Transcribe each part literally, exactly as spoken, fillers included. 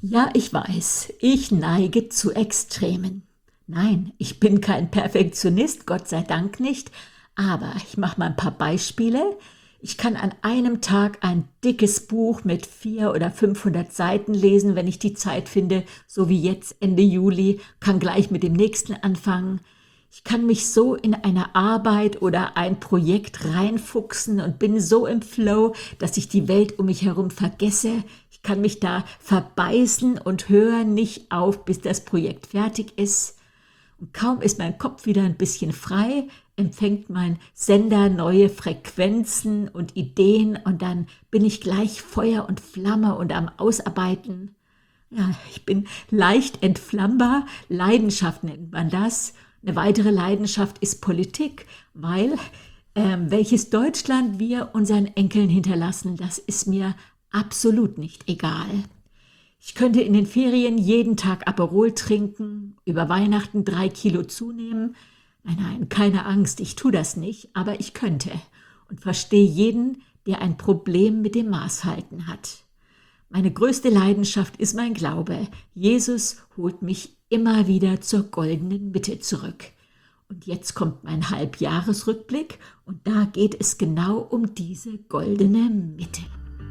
Ja, ich weiß, ich neige zu Extremen. Nein, ich bin kein Perfektionist, Gott sei Dank nicht, aber ich mache mal ein paar Beispiele. Ich kann an einem Tag ein dickes Buch mit vierhundert oder fünfhundert Seiten lesen, wenn ich die Zeit finde, so wie jetzt Ende Juli, kann gleich mit dem nächsten anfangen. Ich kann mich so in eine Arbeit oder ein Projekt reinfuchsen und bin so im Flow, dass ich die Welt um mich herum vergesse. Ich kann mich da verbeißen und höre nicht auf, bis das Projekt fertig ist. Und kaum ist mein Kopf wieder ein bisschen frei, empfängt mein Sender neue Frequenzen und Ideen und dann bin ich gleich Feuer und Flamme und am Ausarbeiten. Ja, ich bin leicht entflammbar, Leidenschaft nennt man das. Eine weitere Leidenschaft ist Politik, weil ähm, welches Deutschland wir unseren Enkeln hinterlassen, das ist mir absolut nicht egal. Ich könnte in den Ferien jeden Tag Aperol trinken, über Weihnachten drei Kilo zunehmen. Nein, nein, keine Angst, ich tue das nicht, aber ich könnte und verstehe jeden, der ein Problem mit dem Maßhalten hat. Meine größte Leidenschaft ist mein Glaube. Jesus holt mich immer wieder zur goldenen Mitte zurück. Und jetzt kommt mein Halbjahresrückblick und da geht es genau um diese goldene Mitte.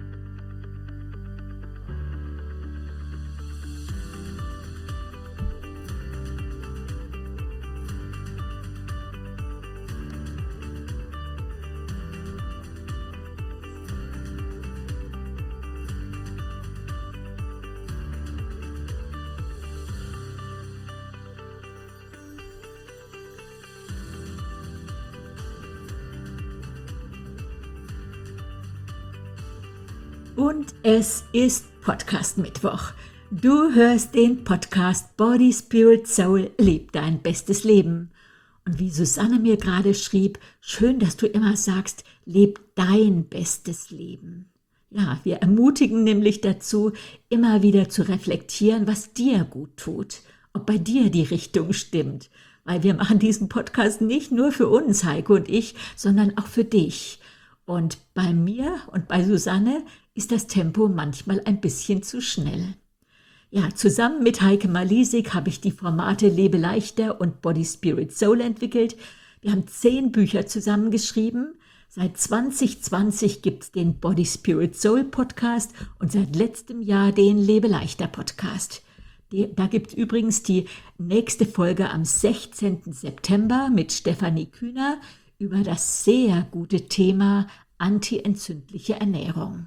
Und es ist Podcast-Mittwoch. Du hörst den Podcast Body, Spirit, Soul, leb dein bestes Leben. Und wie Susanne mir gerade schrieb, schön, dass du immer sagst, leb dein bestes Leben. Ja, wir ermutigen nämlich dazu, immer wieder zu reflektieren, was dir gut tut, ob bei dir die Richtung stimmt. Weil wir machen diesen Podcast nicht nur für uns, Heike und ich, sondern auch für dich. Und bei mir und bei Susanne ist das Tempo manchmal ein bisschen zu schnell. Ja, zusammen mit Heike Malisik habe ich die Formate Lebe leichter und Body, Spirit, Soul entwickelt. Wir haben zehn Bücher zusammengeschrieben. Seit zwanzig zwanzig gibt es den Body, Spirit, Soul Podcast und seit letztem Jahr den Lebe leichter Podcast. Die, da gibt es übrigens die nächste Folge am sechzehnten September mit Stefanie Kühner über das sehr gute Thema antientzündliche Ernährung.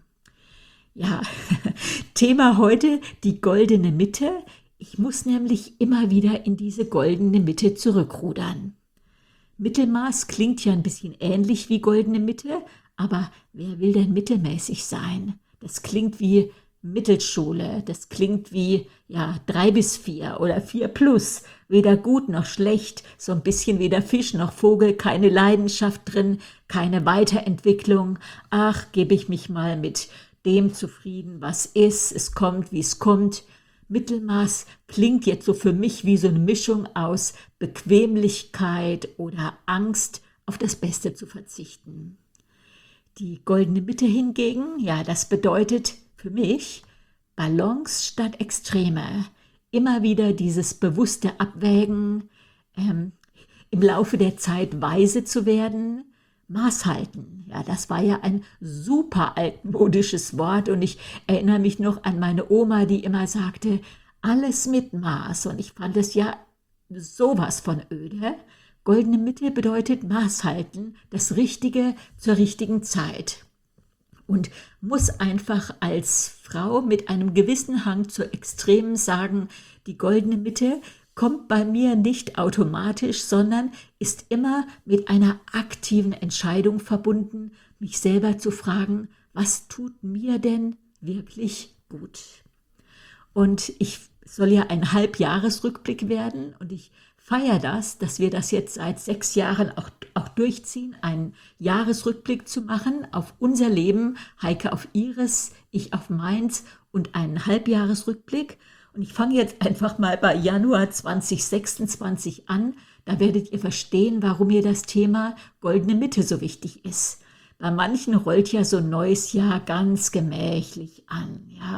Ja, Thema heute die goldene Mitte. Ich muss nämlich immer wieder in diese goldene Mitte zurückrudern. Mittelmaß klingt ja ein bisschen ähnlich wie goldene Mitte, aber wer will denn mittelmäßig sein? Das klingt wie Mittelschule, das klingt wie ja drei bis vier oder vier plus, weder gut noch schlecht, so ein bisschen weder Fisch noch Vogel, keine Leidenschaft drin, keine Weiterentwicklung. Ach, gebe ich mich mal mit dem zufrieden, was ist, es kommt, wie es kommt. Mittelmaß klingt jetzt so für mich wie so eine Mischung aus Bequemlichkeit oder Angst, auf das Beste zu verzichten. Die goldene Mitte hingegen, ja, das bedeutet für mich Balance statt Extreme. Immer wieder dieses bewusste Abwägen, ähm, im Laufe der Zeit weise zu werden, Maß halten. Ja, das war ja ein super altmodisches Wort und ich erinnere mich noch an meine Oma, die immer sagte, alles mit Maß und ich fand es ja sowas von öde. Goldene Mitte bedeutet Maß halten, das Richtige zur richtigen Zeit. Und muss einfach als Frau mit einem gewissen Hang zu Extremen sagen, die goldene Mitte kommt bei mir nicht automatisch, sondern ist immer mit einer aktiven Entscheidung verbunden, mich selber zu fragen, was tut mir denn wirklich gut? Und ich soll ja ein Halbjahresrückblick werden und ich feiere das, dass wir das jetzt seit sechs Jahren auch, auch durchziehen, einen Jahresrückblick zu machen auf unser Leben, Heike auf ihres, ich auf meins und einen Halbjahresrückblick. Und ich fange jetzt einfach mal bei Januar zwanzig sechsundzwanzig an. Da werdet ihr verstehen, warum mir das Thema goldene Mitte so wichtig ist. Bei manchen rollt ja so ein neues Jahr ganz gemächlich an. Ja,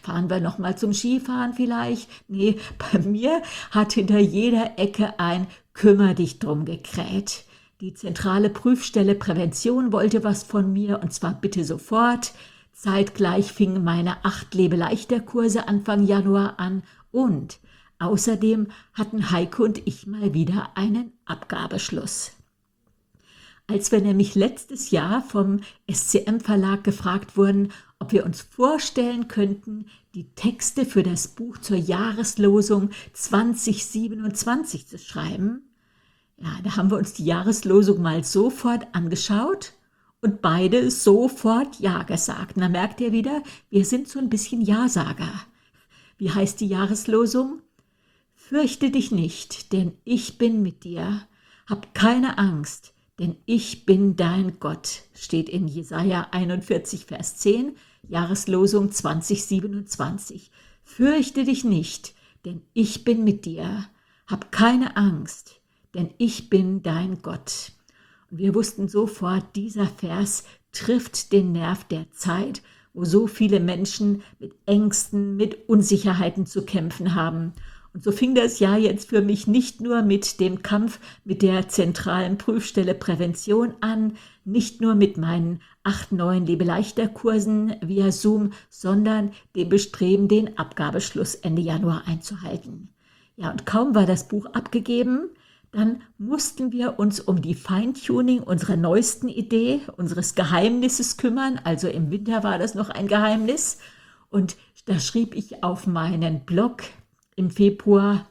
fahren wir nochmal zum Skifahren vielleicht? Nee, bei mir hat hinter jeder Ecke ein Kümmer dich drum gekräht. Die zentrale Prüfstelle Prävention wollte was von mir und zwar bitte sofort. Zeitgleich fingen meine acht Lebe-leichter-Kurse Anfang Januar an und außerdem hatten Heike und ich mal wieder einen Abgabeschluss. Als wir nämlich letztes Jahr vom S C M-Verlag gefragt wurden, ob wir uns vorstellen könnten, die Texte für das Buch zur Jahreslosung zwanzig siebenundzwanzig zu schreiben, ja, da haben wir uns die Jahreslosung mal sofort angeschaut und beide sofort Ja gesagt. Und da merkt ihr wieder, wir sind so ein bisschen Ja-Sager. Wie heißt die Jahreslosung? Fürchte dich nicht, denn ich bin mit dir. Hab keine Angst, denn ich bin dein Gott, steht in Jesaja einundvierzig, Vers zehn, Jahreslosung zwanzig siebenundzwanzig. Fürchte dich nicht, denn ich bin mit dir. Hab keine Angst, denn ich bin dein Gott. Und wir wussten sofort, dieser Vers trifft den Nerv der Zeit, wo so viele Menschen mit Ängsten, mit Unsicherheiten zu kämpfen haben. Und so fing das Jahr jetzt für mich nicht nur mit dem Kampf mit der zentralen Prüfstelle Prävention an, nicht nur mit meinen acht neuen Lebe-leichter-Kursen via Zoom, sondern dem Bestreben, den Abgabeschluss Ende Januar einzuhalten. Ja, und kaum war das Buch abgegeben, dann mussten wir uns um die Feintuning unserer neuesten Idee, unseres Geheimnisses kümmern. Also im Winter war das noch ein Geheimnis. Und da schrieb ich auf meinen Blog im Februar,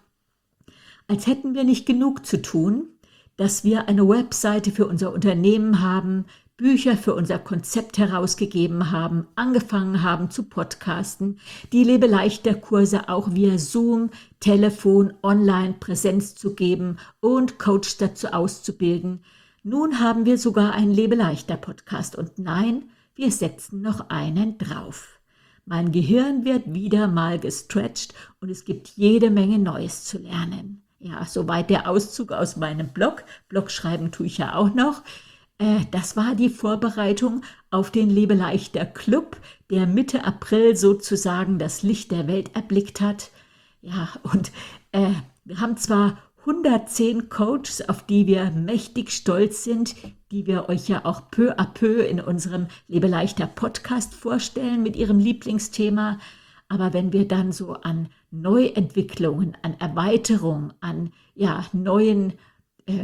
als hätten wir nicht genug zu tun, dass wir eine Webseite für unser Unternehmen haben, Bücher für unser Konzept herausgegeben haben, angefangen haben zu podcasten, die Lebe-leichter-Kurse auch via Zoom, Telefon, online Präsenz zu geben und Coach dazu auszubilden. Nun haben wir sogar einen Lebe-leichter-Podcast und nein, wir setzen noch einen drauf. Mein Gehirn wird wieder mal gestretcht und es gibt jede Menge Neues zu lernen. Ja, soweit der Auszug aus meinem Blog. Blog schreiben tue ich ja auch noch. Äh, das war die Vorbereitung auf den Lebe-leichter Club, der Mitte April sozusagen das Licht der Welt erblickt hat. Ja, und äh, wir haben zwar hundertzehn Coaches, auf die wir mächtig stolz sind, die wir euch ja auch peu à peu in unserem Lebe-leichter Podcast vorstellen mit ihrem Lieblingsthema. Aber wenn wir dann so an Neuentwicklungen, an Erweiterung, an ja, neuen äh,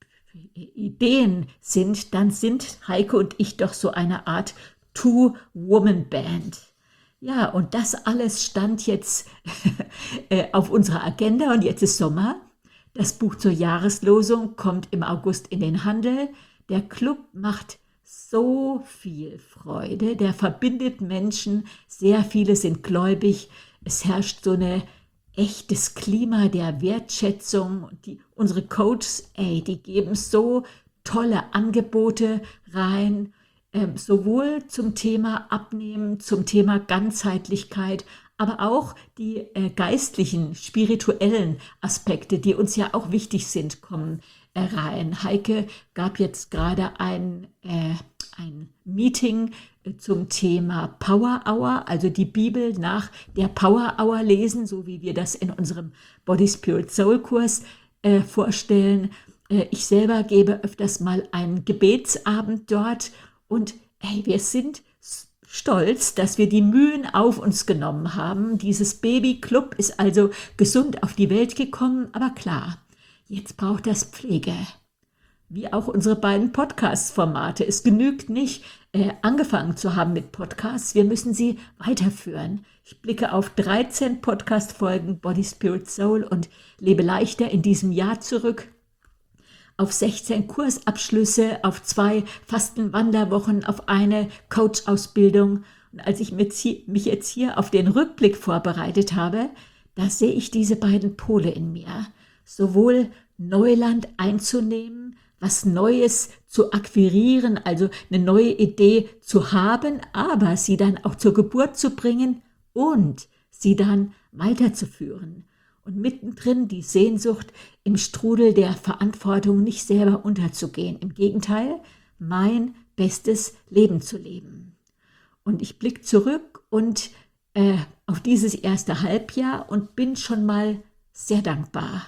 Ideen sind, dann sind Heike und ich doch so eine Art Two-Woman-Band. Ja, und das alles stand jetzt auf unserer Agenda und jetzt ist Sommer. Das Buch zur Jahreslosung kommt im August in den Handel. Der Club macht so viel Freude, der verbindet Menschen, sehr viele sind gläubig. Es herrscht so ein echtes Klima der Wertschätzung. Und die, unsere Coaches, ey, die geben so tolle Angebote rein, äh, sowohl zum Thema Abnehmen, zum Thema Ganzheitlichkeit, aber auch die äh, geistlichen, spirituellen Aspekte, die uns ja auch wichtig sind, kommen äh, rein. Heike gab jetzt gerade ein, äh, ein Meeting äh, zum Thema Power Hour, also die Bibel nach der Power Hour lesen, so wie wir das in unserem Body Spirit Soul Kurs äh, vorstellen. Äh, ich selber gebe öfters mal einen Gebetsabend dort und hey, wir sind stolz, dass wir die Mühen auf uns genommen haben. Dieses Baby-Club ist also gesund auf die Welt gekommen, aber klar, jetzt braucht das Pflege. Wie auch unsere beiden Podcast-Formate. Es genügt nicht, äh, angefangen zu haben mit Podcasts, wir müssen sie weiterführen. Ich blicke auf dreizehn Podcast-Folgen Body, Spirit, Soul und Lebe leichter in diesem Jahr zurück. Auf sechzehn Kursabschlüsse, auf zwei Fastenwanderwochen, auf eine Coach-Ausbildung. Und als ich mich jetzt hier auf den Rückblick vorbereitet habe, da sehe ich diese beiden Pole in mir. Sowohl Neuland einzunehmen, was Neues zu akquirieren, also eine neue Idee zu haben, aber sie dann auch zur Geburt zu bringen und sie dann weiterzuführen. Und mittendrin die Sehnsucht, im Strudel der Verantwortung nicht selber unterzugehen. Im Gegenteil, mein bestes Leben zu leben. Und ich blicke zurück und äh, auf dieses erste Halbjahr und bin schon mal sehr dankbar.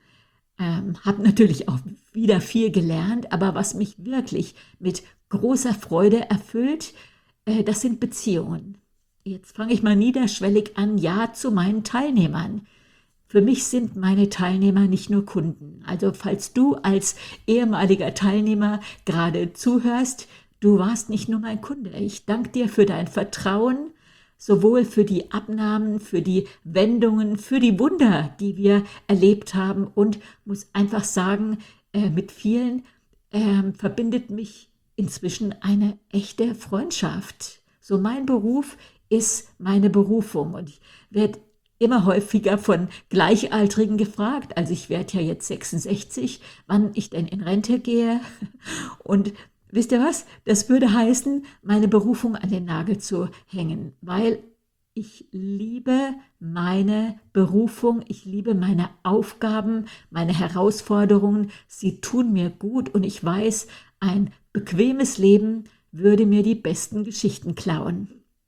Ähm, habe natürlich auch wieder viel gelernt, aber was mich wirklich mit großer Freude erfüllt, äh, das sind Beziehungen. Jetzt fange ich mal niederschwellig an, ja zu meinen Teilnehmern. Für mich sind meine Teilnehmer nicht nur Kunden. Also falls du als ehemaliger Teilnehmer gerade zuhörst, du warst nicht nur mein Kunde. Ich danke dir für dein Vertrauen, sowohl für die Abnahmen, für die Wendungen, für die Wunder, die wir erlebt haben und muss einfach sagen, äh, mit vielen äh, verbindet mich inzwischen eine echte Freundschaft. So mein Beruf ist meine Berufung und ich werde immer häufiger von Gleichaltrigen gefragt, also ich werde ja jetzt sechsundsechzig, wann ich denn in Rente gehe und wisst ihr was? Das würde heißen, meine Berufung an den Nagel zu hängen, weil ich liebe meine Berufung, ich liebe meine Aufgaben, meine Herausforderungen, sie tun mir gut und ich weiß, ein bequemes Leben würde mir die besten Geschichten klauen.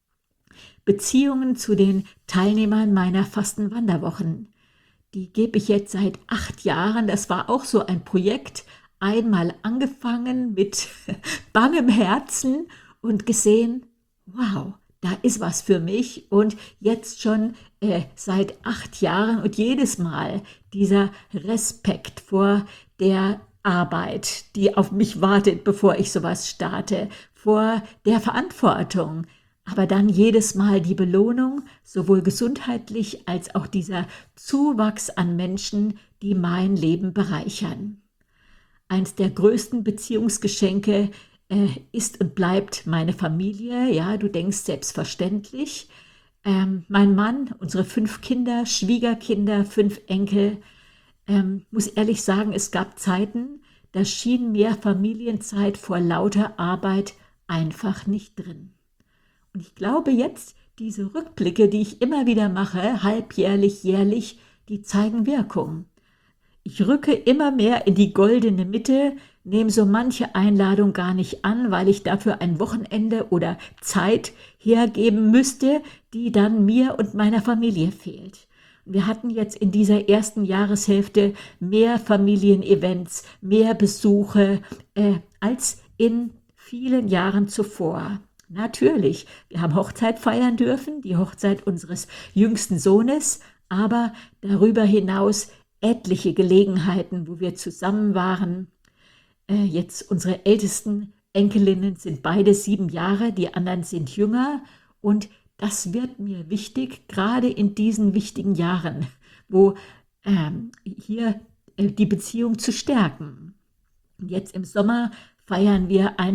Beziehungen zu den Teilnehmern meiner Fastenwanderwochen, die gebe ich jetzt seit acht Jahren, das war auch so ein Projekt, einmal angefangen mit bangem Herzen und gesehen, wow, da ist was für mich und jetzt schon äh, seit acht Jahren und jedes Mal dieser Respekt vor der Arbeit, die auf mich wartet, bevor ich sowas starte, vor der Verantwortung, aber dann jedes Mal die Belohnung, sowohl gesundheitlich als auch dieser Zuwachs an Menschen, die mein Leben bereichern. Eins der größten Beziehungsgeschenke äh, ist und bleibt meine Familie. Ja, du denkst selbstverständlich. Ähm, mein Mann, unsere fünf Kinder, Schwiegerkinder, fünf Enkel. Ähm, muss ehrlich sagen, es gab Zeiten, da schien mehr Familienzeit vor lauter Arbeit einfach nicht drin. Und ich glaube jetzt, diese Rückblicke, die ich immer wieder mache, halbjährlich, jährlich, die zeigen Wirkung. Ich rücke immer mehr in die goldene Mitte, nehme so manche Einladung gar nicht an, weil ich dafür ein Wochenende oder Zeit hergeben müsste, die dann mir und meiner Familie fehlt. Wir hatten jetzt in dieser ersten Jahreshälfte mehr Familienevents, mehr Besuche äh, als in vielen Jahren zuvor. Natürlich, wir haben Hochzeit feiern dürfen, die Hochzeit unseres jüngsten Sohnes, aber darüber hinaus etliche Gelegenheiten, wo wir zusammen waren. Äh, jetzt unsere ältesten Enkelinnen sind beide sieben Jahre, die anderen sind jünger und das wird mir wichtig, gerade in diesen wichtigen Jahren, wo ähm, hier äh, die Beziehung zu stärken. Jetzt im Sommer feiern wir ein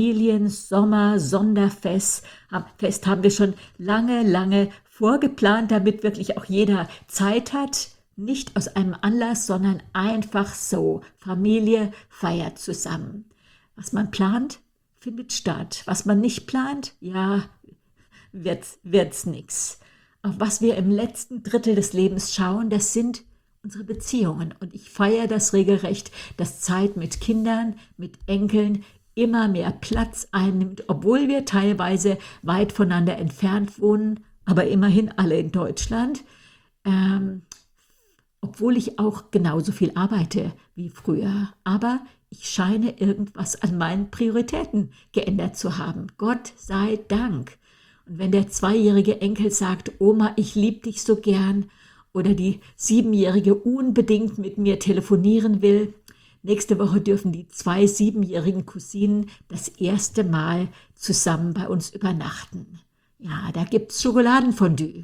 Familien-Sommer-Sonderfest. Fest haben wir schon lange, lange vorgeplant, damit wirklich auch jeder Zeit hat. Nicht aus einem Anlass, sondern einfach so. Familie feiert zusammen. Was man plant, findet statt. Was man nicht plant, ja, wird's, wird's nix. Auf was wir im letzten Drittel des Lebens schauen, das sind unsere Beziehungen. Und ich feiere das regelrecht, dass Zeit mit Kindern, mit Enkeln immer mehr Platz einnimmt, obwohl wir teilweise weit voneinander entfernt wohnen, aber immerhin alle in Deutschland. Ähm, obwohl ich auch genauso viel arbeite wie früher. Aber ich scheine irgendwas an meinen Prioritäten geändert zu haben. Gott sei Dank. Und wenn der zweijährige Enkel sagt, Oma, ich liebe dich so gern, oder die siebenjährige unbedingt mit mir telefonieren will, nächste Woche dürfen die zwei siebenjährigen Cousinen das erste Mal zusammen bei uns übernachten. Ja, da gibt's Schokoladenfondue.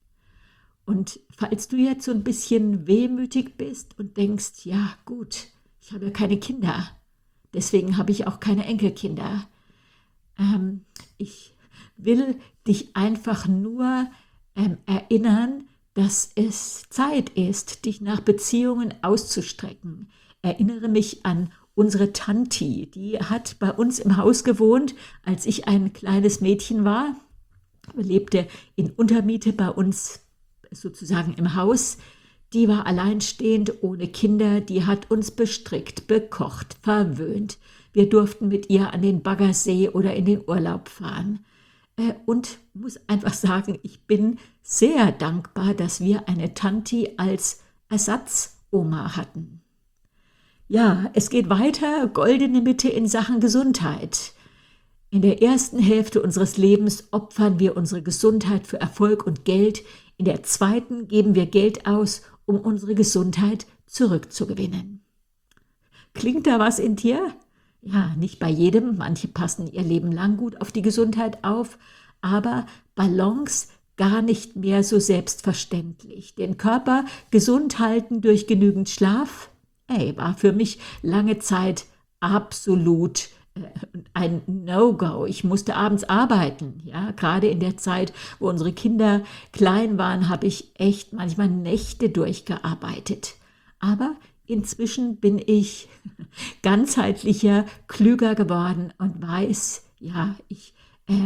Und falls du jetzt so ein bisschen wehmütig bist und denkst, ja gut, ich habe ja keine Kinder, deswegen habe ich auch keine Enkelkinder. Ähm, ich will dich einfach nur ähm, erinnern, dass es Zeit ist, dich nach Beziehungen auszustrecken. Erinnere mich an unsere Tanti, die hat bei uns im Haus gewohnt, als ich ein kleines Mädchen war. Lebte in Untermiete bei uns sozusagen im Haus. Die war alleinstehend, ohne Kinder, die hat uns bestrickt, bekocht, verwöhnt. Wir durften mit ihr an den Baggersee oder in den Urlaub fahren. äh, und muss einfach sagen, ich bin sehr dankbar, dass wir eine Tanti als Ersatzoma hatten. Ja, es geht weiter, goldene Mitte in Sachen Gesundheit. In der ersten Hälfte unseres Lebens opfern wir unsere Gesundheit für Erfolg und Geld. In der zweiten geben wir Geld aus, um unsere Gesundheit zurückzugewinnen. Klingt da was in dir? Ja, nicht bei jedem. Manche passen ihr Leben lang gut auf die Gesundheit auf, aber Balance gar nicht mehr so selbstverständlich. Den Körper gesund halten durch genügend Schlaf, ey, war für mich lange Zeit absolut ein No-Go. Ich musste abends arbeiten. Ja, gerade in der Zeit, wo unsere Kinder klein waren, habe ich echt manchmal Nächte durchgearbeitet. Aber inzwischen bin ich ganzheitlicher, klüger geworden und weiß, ja, ich, äh,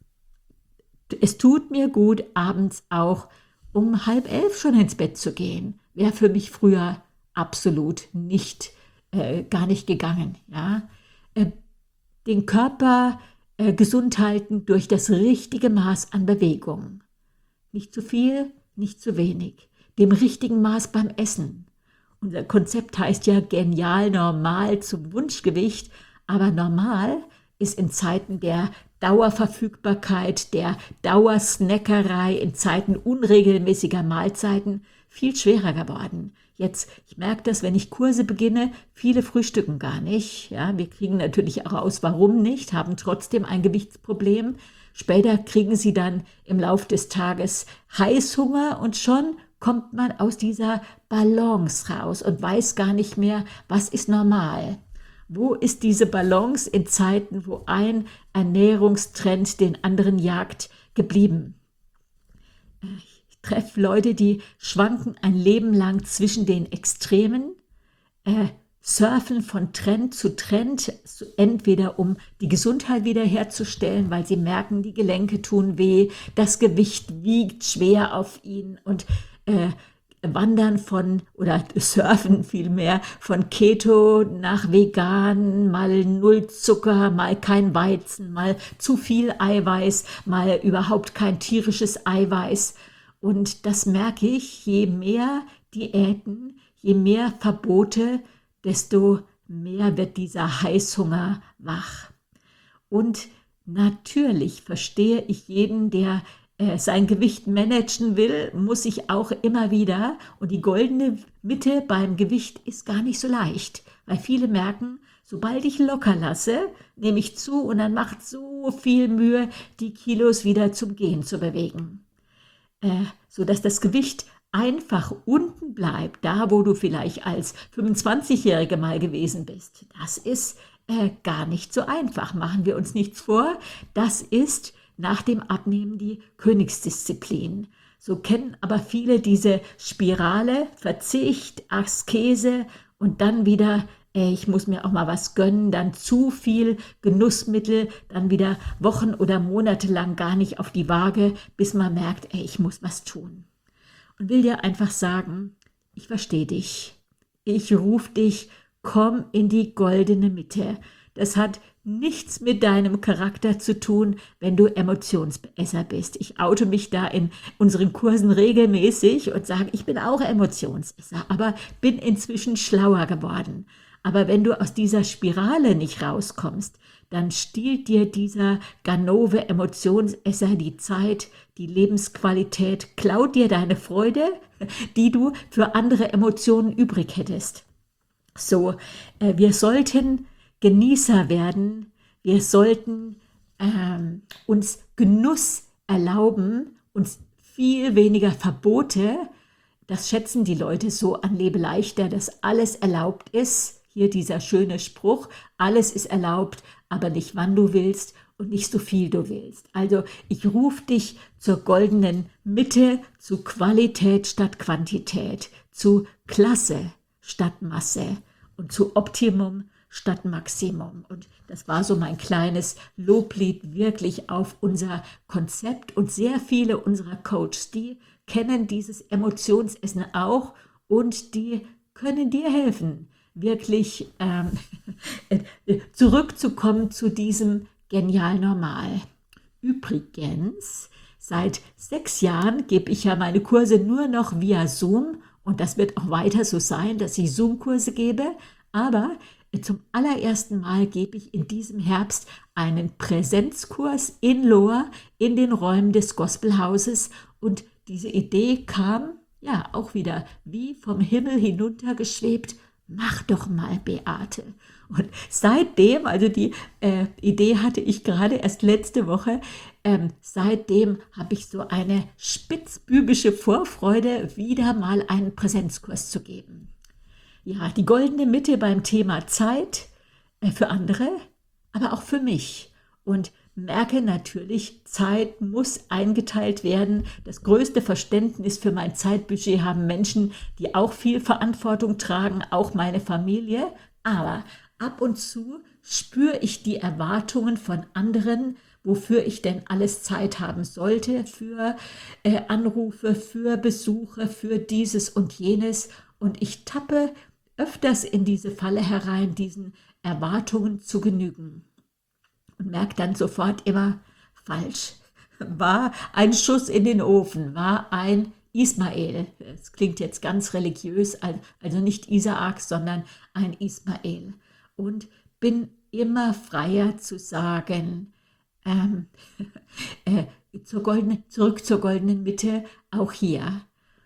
es tut mir gut, abends auch um halb elf schon ins Bett zu gehen. Wäre für mich früher absolut nicht, äh, gar nicht gegangen. Ja, äh, den Körper äh, gesund halten durch das richtige Maß an Bewegung. Nicht zu viel, nicht zu wenig. Dem richtigen Maß beim Essen. Unser Konzept heißt ja genial normal zum Wunschgewicht, aber normal ist in Zeiten der Dauerverfügbarkeit, der Dauersnackerei, in Zeiten unregelmäßiger Mahlzeiten viel schwerer geworden. Jetzt, ich merke das, wenn ich Kurse beginne, viele frühstücken gar nicht. Ja, wir kriegen natürlich auch raus, warum nicht, haben trotzdem ein Gewichtsproblem. Später kriegen sie dann im Lauf des Tages Heißhunger und schon kommt man aus dieser Balance raus und weiß gar nicht mehr, was ist normal. Wo ist diese Balance in Zeiten, wo ein Ernährungstrend den anderen jagt, geblieben? Ich treffe Leute, die schwanken ein Leben lang zwischen den Extremen, äh, surfen von Trend zu Trend, entweder um die Gesundheit wiederherzustellen, weil sie merken, die Gelenke tun weh, das Gewicht wiegt schwer auf ihnen und äh, wandern von, oder surfen vielmehr, von Keto nach Vegan, mal null Zucker, mal kein Weizen, mal zu viel Eiweiß, mal überhaupt kein tierisches Eiweiß. Und das merke ich, je mehr Diäten, je mehr Verbote, desto mehr wird dieser Heißhunger wach. Und natürlich verstehe ich jeden, der äh, sein Gewicht managen will, muss ich auch immer wieder, und die goldene Mitte beim Gewicht ist gar nicht so leicht, weil viele merken, sobald ich locker lasse, nehme ich zu und dann macht so viel Mühe, die Kilos wieder zum Gehen zu bewegen. Äh, sodass das Gewicht einfach unten bleibt, da wo du vielleicht als fünfundzwanzigjährige mal gewesen bist. Das ist äh, gar nicht so einfach, machen wir uns nichts vor. Das ist nach dem Abnehmen die Königsdisziplin. So kennen aber viele diese Spirale, Verzicht, Askese und dann wieder, äh, ich muss mir auch mal was gönnen, dann zu viel Genussmittel, dann wieder Wochen oder Monate lang gar nicht auf die Waage, bis man merkt, ey, ich muss was tun. Und will dir einfach sagen, ich verstehe dich. Ich rufe dich, komm in die goldene Mitte. Das hat nichts mit deinem Charakter zu tun, wenn du Emotionsesser bist. Ich oute mich da in unseren Kursen regelmäßig und sage, ich bin auch Emotionsesser, aber bin inzwischen schlauer geworden. Aber wenn du aus dieser Spirale nicht rauskommst, dann stiehlt dir dieser Ganove Emotionsesser die Zeit, die Lebensqualität, klaut dir deine Freude, die du für andere Emotionen übrig hättest. So, äh, wir sollten Genießer werden, wir sollten ähm, uns Genuss erlauben, uns viel weniger Verbote. Das schätzen die Leute so an Lebe leichter, dass alles erlaubt ist. Hier dieser schöne Spruch, alles ist erlaubt, aber nicht wann du willst und nicht so viel du willst. Also ich rufe dich zur goldenen Mitte, zu Qualität statt Quantität, zu Klasse statt Masse und zu Optimum statt Maximum. Und das war so mein kleines Loblied wirklich auf unser Konzept. Und sehr viele unserer Coaches, die kennen dieses Emotionsessen auch und die können dir helfen, wirklich ähm, zurückzukommen zu diesem genial Normal. Übrigens, seit sechs Jahren gebe ich ja meine Kurse nur noch via Zoom und das wird auch weiter so sein, dass ich Zoom-Kurse gebe, aber zum allerersten Mal gebe ich in diesem Herbst einen Präsenzkurs in Lohr in den Räumen des Gospelhauses und diese Idee kam ja auch wieder wie vom Himmel hinuntergeschwebt. Mach doch mal, Beate. Und seitdem, also die äh, Idee hatte ich gerade erst letzte Woche, ähm, seitdem habe ich so eine spitzbübische Vorfreude, wieder mal einen Präsenzkurs zu geben. Ja, die goldene Mitte beim Thema Zeit äh, für andere, aber auch für mich. Und merke natürlich, Zeit muss eingeteilt werden. Das größte Verständnis für mein Zeitbudget haben Menschen, die auch viel Verantwortung tragen, auch meine Familie. Aber ab und zu spüre ich die Erwartungen von anderen, wofür ich denn alles Zeit haben sollte, für äh, Anrufe, für Besuche, für dieses und jenes. Und ich tappe öfters in diese Falle herein, diesen Erwartungen zu genügen. Und merke dann sofort immer, falsch, war ein Schuss in den Ofen, war ein Ismael. Es klingt jetzt ganz religiös, also nicht Isaak, sondern ein Ismael. Und bin immer freier zu sagen, ähm, äh, zur goldenen, zurück zur goldenen Mitte, auch hier.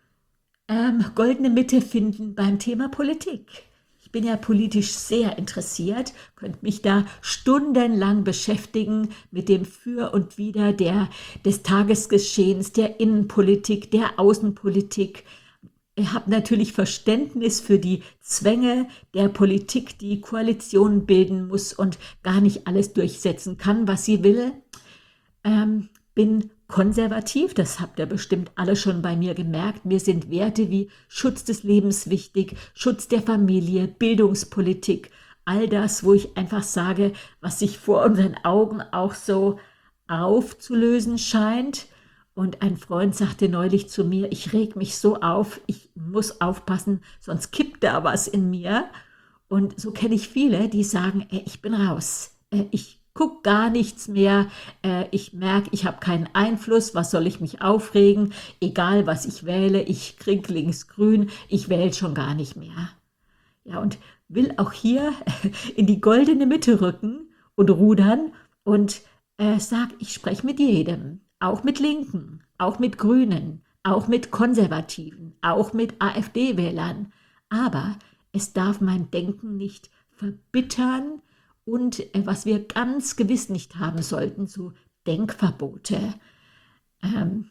Ähm, goldene Mitte finden beim Thema Politik. Ich bin ja politisch sehr interessiert, könnte mich da stundenlang beschäftigen mit dem Für und Wider der, des Tagesgeschehens, der Innenpolitik, der Außenpolitik. Ich habe natürlich Verständnis für die Zwänge der Politik, die Koalitionen bilden muss und gar nicht alles durchsetzen kann, was sie will. Ähm, bin konservativ, das habt ihr bestimmt alle schon bei mir gemerkt. Mir sind Werte wie Schutz des Lebens wichtig, Schutz der Familie, Bildungspolitik, all das, wo ich einfach sage, was sich vor unseren Augen auch so aufzulösen scheint. Und ein Freund sagte neulich zu mir, ich reg mich so auf, ich muss aufpassen, sonst kippt da was in mir. Und so kenne ich viele, die sagen, ey, ich bin raus, äh, ich guck gar nichts mehr, äh, ich merke, ich habe keinen Einfluss, was soll ich mich aufregen, egal was ich wähle, ich krieg links grün, ich wähle schon gar nicht mehr. Ja, und will auch hier in die goldene Mitte rücken und rudern und äh, sag, ich spreche mit jedem, auch mit Linken, auch mit Grünen, auch mit Konservativen, auch mit AfD-Wählern, aber es darf mein Denken nicht verbittern, und äh, was wir ganz gewiss nicht haben sollten, so Denkverbote. Ähm,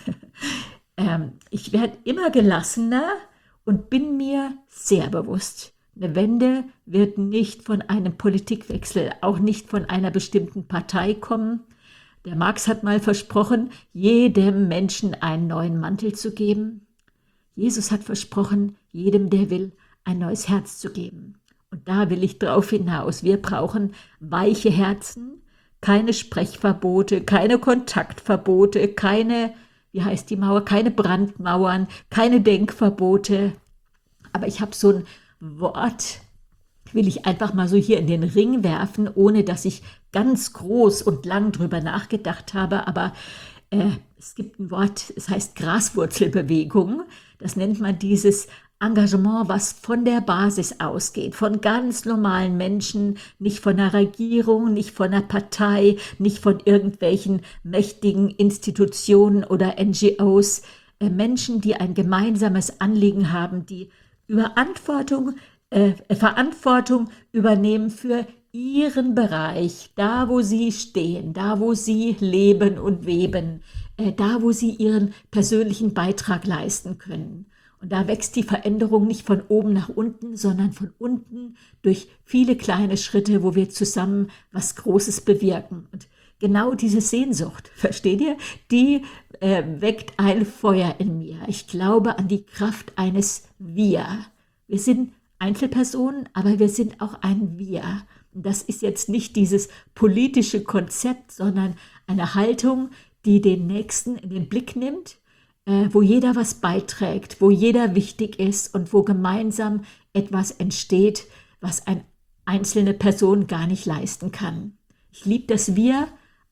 ähm, ich werde immer gelassener und bin mir sehr bewusst, eine Wende wird nicht von einem Politikwechsel, auch nicht von einer bestimmten Partei kommen. Der Marx hat mal versprochen, jedem Menschen einen neuen Mantel zu geben. Jesus hat versprochen, jedem, der will, ein neues Herz zu geben. Und da will ich drauf hinaus. Wir brauchen weiche Herzen, keine Sprechverbote, keine Kontaktverbote, keine, wie heißt die Mauer, keine Brandmauern, keine Denkverbote. Aber ich habe so ein Wort, will ich einfach mal so hier in den Ring werfen, ohne dass ich ganz groß und lang drüber nachgedacht habe. Aber äh, es gibt ein Wort, es heißt Graswurzelbewegung. Das nennt man dieses Engagement, was von der Basis ausgeht, von ganz normalen Menschen, nicht von einer Regierung, nicht von einer Partei, nicht von irgendwelchen mächtigen Institutionen oder N G Os, äh, Menschen, die ein gemeinsames Anliegen haben, die Überantwortung, äh, Verantwortung übernehmen für ihren Bereich, da wo sie stehen, da wo sie leben und weben, äh, da wo sie ihren persönlichen Beitrag leisten können. Und da wächst die Veränderung nicht von oben nach unten, sondern von unten durch viele kleine Schritte, wo wir zusammen was Großes bewirken. Und genau diese Sehnsucht, versteht ihr, die äh, weckt ein Feuer in mir. Ich glaube an die Kraft eines Wir. Wir sind Einzelpersonen, aber wir sind auch ein Wir. Und das ist jetzt nicht dieses politische Konzept, sondern eine Haltung, die den Nächsten in den Blick nimmt, wo jeder was beiträgt, wo jeder wichtig ist und wo gemeinsam etwas entsteht, was eine einzelne Person gar nicht leisten kann. Ich liebe das Wir,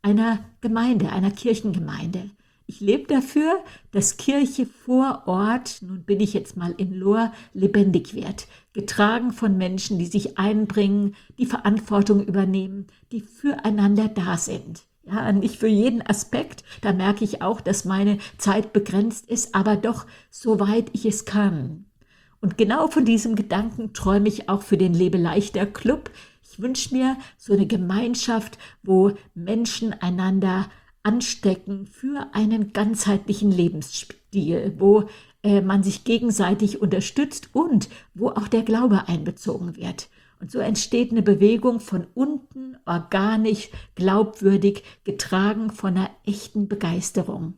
einer Gemeinde, einer Kirchengemeinde. Ich lebe dafür, dass Kirche vor Ort, nun bin ich jetzt mal in Lohr, lebendig wird, getragen von Menschen, die sich einbringen, die Verantwortung übernehmen, die füreinander da sind. Ja, nicht für jeden Aspekt, da merke ich auch, dass meine Zeit begrenzt ist, aber doch soweit ich es kann. Und genau von diesem Gedanken träume ich auch für den Lebeleichter Club. Ich wünsche mir so eine Gemeinschaft, wo Menschen einander anstecken für einen ganzheitlichen Lebensstil, wo äh, man sich gegenseitig unterstützt und wo auch der Glaube einbezogen wird. Und so entsteht eine Bewegung von unten, organisch, glaubwürdig, getragen von einer echten Begeisterung,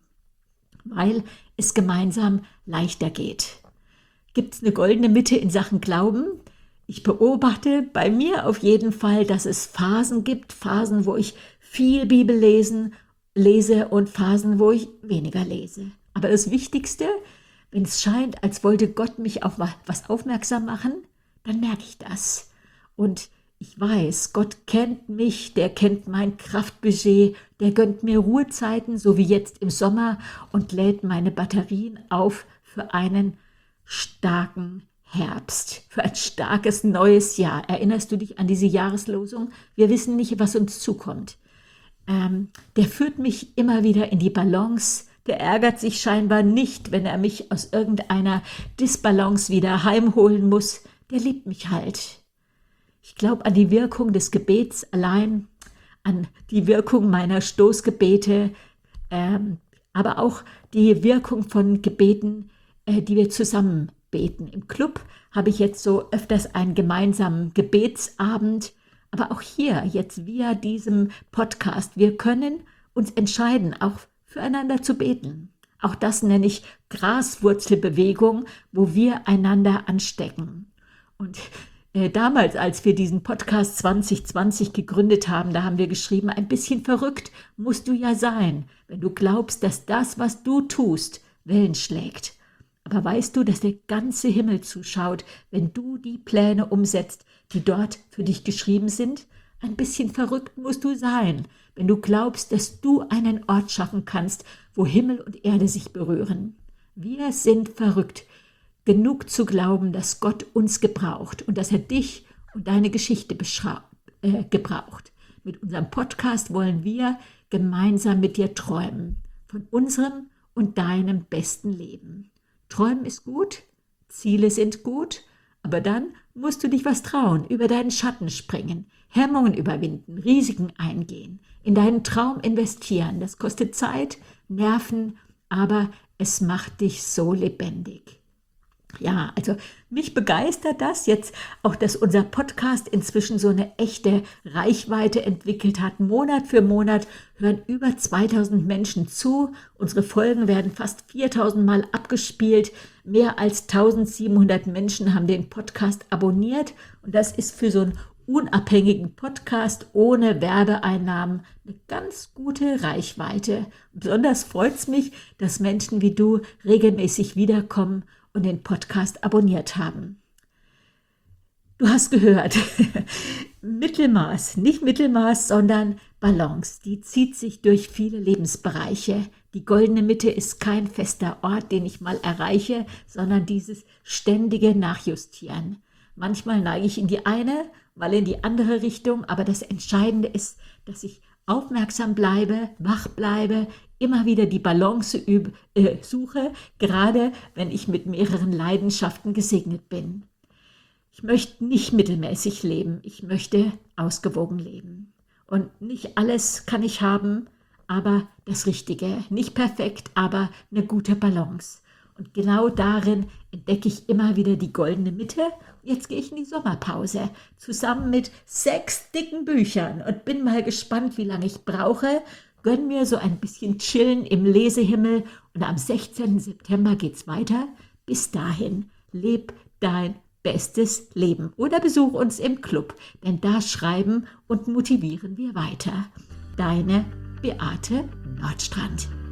weil es gemeinsam leichter geht. Gibt es eine goldene Mitte in Sachen Glauben? Ich beobachte bei mir auf jeden Fall, dass es Phasen gibt, Phasen, wo ich viel Bibel lesen lese und Phasen, wo ich weniger lese. Aber das Wichtigste, wenn es scheint, als wollte Gott mich auf was aufmerksam machen, dann merke ich das. Und ich weiß, Gott kennt mich, der kennt mein Kraftbudget, der gönnt mir Ruhezeiten, so wie jetzt im Sommer, und lädt meine Batterien auf für einen starken Herbst, für ein starkes neues Jahr. Erinnerst du dich an diese Jahreslosung? Wir wissen nicht, was uns zukommt. Ähm, der führt mich immer wieder in die Balance, der ärgert sich scheinbar nicht, wenn er mich aus irgendeiner Disbalance wieder heimholen muss, der liebt mich halt. Ich glaube an die Wirkung des Gebets allein, an die Wirkung meiner Stoßgebete, ähm, aber auch die Wirkung von Gebeten, äh, die wir zusammen beten. Im Club habe ich jetzt so öfters einen gemeinsamen Gebetsabend. Aber auch hier, jetzt via diesem Podcast, wir können uns entscheiden, auch füreinander zu beten. Auch das nenne ich Graswurzelbewegung, wo wir einander anstecken. Und äh, damals, als wir diesen Podcast zwanzig zwanzig gegründet haben, da haben wir geschrieben, ein bisschen verrückt musst du ja sein, wenn du glaubst, dass das, was du tust, Wellen schlägt. Aber weißt du, dass der ganze Himmel zuschaut, wenn du die Pläne umsetzt, die dort für dich geschrieben sind? Ein bisschen verrückt musst du sein, wenn du glaubst, dass du einen Ort schaffen kannst, wo Himmel und Erde sich berühren. Wir sind verrückt, genug zu glauben, dass Gott uns gebraucht und dass er dich und deine Geschichte äh, gebraucht. Mit unserem Podcast wollen wir gemeinsam mit dir träumen, von unserem und deinem besten Leben. Träumen ist gut, Ziele sind gut, aber dann musst du dich was trauen, über deinen Schatten springen, Hemmungen überwinden, Risiken eingehen, in deinen Traum investieren. Das kostet Zeit, Nerven, aber es macht dich so lebendig. Ja, also mich begeistert das jetzt auch, dass unser Podcast inzwischen so eine echte Reichweite entwickelt hat. Monat für Monat hören über zweitausend Menschen zu. Unsere Folgen werden fast viertausend Mal abgespielt. Mehr als eintausendsiebenhundert Menschen haben den Podcast abonniert. Und das ist für so einen unabhängigen Podcast ohne Werbeeinnahmen eine ganz gute Reichweite. Besonders freut es mich, dass Menschen wie du regelmäßig wiederkommen und den Podcast abonniert haben. Du hast gehört, Mittelmaß, nicht Mittelmaß, sondern Balance, die zieht sich durch viele Lebensbereiche. Die goldene Mitte ist kein fester Ort, den ich mal erreiche, sondern dieses ständige Nachjustieren. Manchmal neige ich in die eine, mal in die andere Richtung, aber das Entscheidende ist, dass ich aufmerksam bleibe, wach bleibe, immer wieder die Balance üb, äh, suche, gerade wenn ich mit mehreren Leidenschaften gesegnet bin. Ich möchte nicht mittelmäßig leben, ich möchte ausgewogen leben. Und nicht alles kann ich haben, aber das Richtige. Nicht perfekt, aber eine gute Balance. Und genau darin entdecke ich immer wieder die goldene Mitte. Jetzt gehe ich in die Sommerpause zusammen mit sechs dicken Büchern und bin mal gespannt, wie lange ich brauche. Gönn mir so ein bisschen Chillen im Lesehimmel und am sechzehnten September geht's weiter. Bis dahin, leb dein bestes Leben oder besuch uns im Club, denn da schreiben und motivieren wir weiter. Deine Beate Nordstrand.